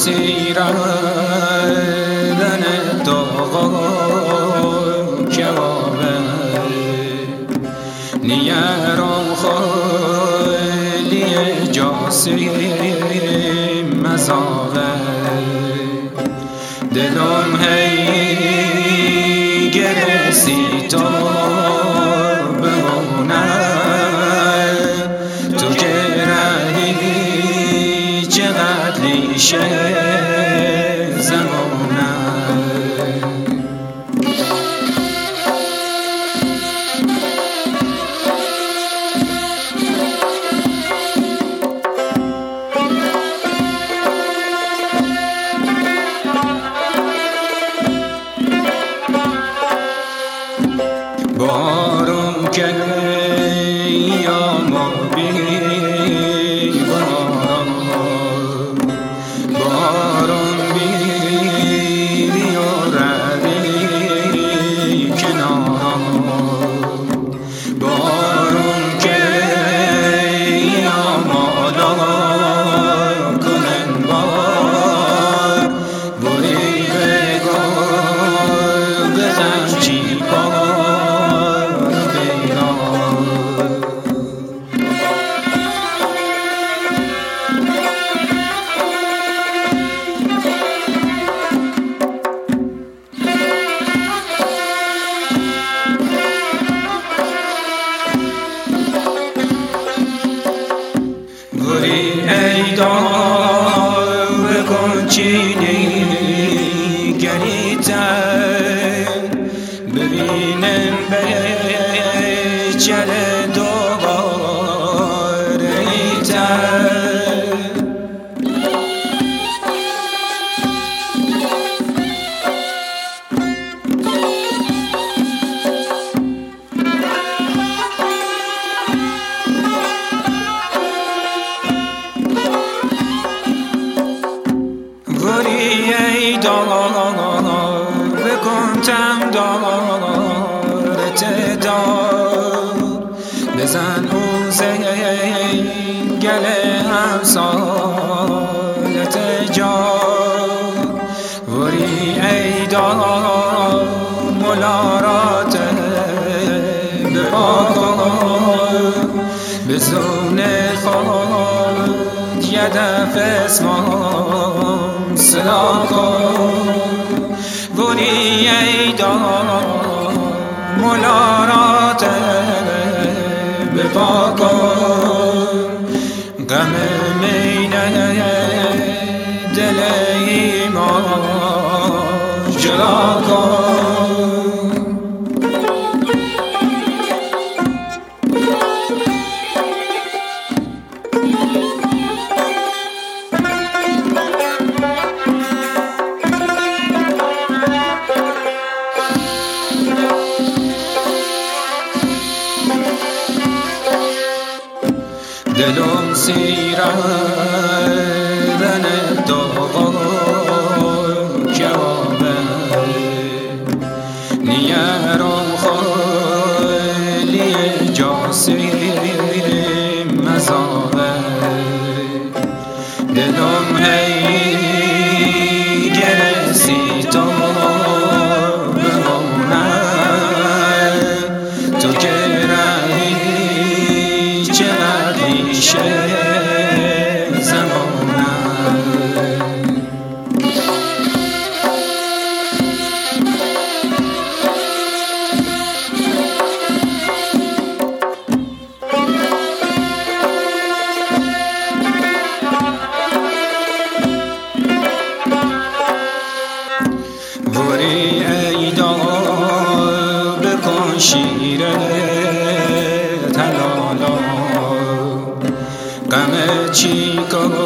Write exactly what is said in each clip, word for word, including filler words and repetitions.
سیردن داغا کبابه نیرم خالی جاسیم مزاوه دلم هی گرسی تا بمونه تو که رهی چقدر لیشه زمانه بارم که یا ما بی بارم بارم بی بیارد کنارم بارم که یا مالا کنن بار بوری بگاه بزن چی بار گوری ای دار بکن چینی گریتن ببینم به چره دوباره ایتن گوری ای دار بکن تم دارت دار بزن او زنگل همسالت جار گوری ای دار ملارات بپاکن بزون خود یه دفع اسمان صدا کن گوری ای دار ملارات بپا کن غم مینه دل ایمان جلا کن دلم سیردن داغا کبابه نیرم خالی جاسیم مزاوه دلم هی گرسی تا بمونه تو که رهی چقدر لیشه زمانه گوری ای دار بکن شیره تلالا غم چی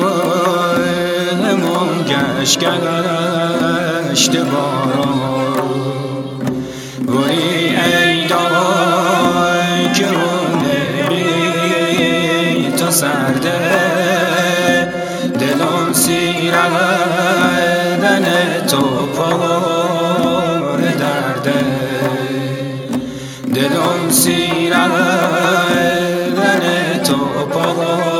کنمون گشت گشت باران گوری ای دار که بی تو سرده دلم سیردن تو پر درده دلم سیردن تو پر